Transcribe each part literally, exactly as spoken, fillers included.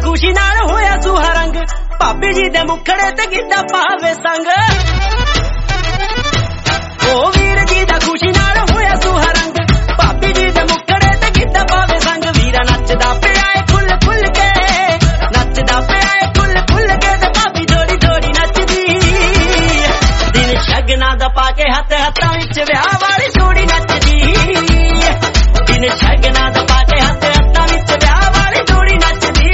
खुशी नाल होया सुहा रंग भाभी जी दे मुखड़े ते गिद्धा पावे संग ओ वीर जी दा खुशी नाल होया सुहा रंग भाभी जी दे मुखड़े ते गिद्धा पावे संग वीरा नचदा पिया ए खुल खुल के नचदा पिया ए खुल खुल के ते भाभी थोड़ी थोड़ी नचदी दिन शगना दा पाके हथ हत्थां विच विआह वाली जोड़ी नचदी दिन शगना दा पाके हथ हत्थां विच विआह वाली जोड़ी नचदी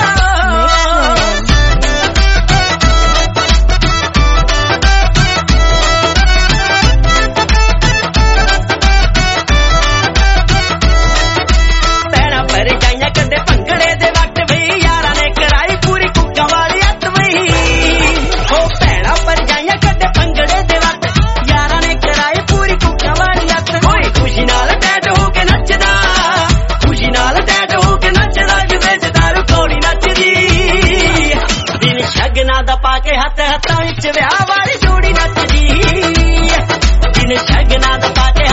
पाके हथ हत्थां विच विआह वाली जोड़ी नचदी दिन शगना दा पाके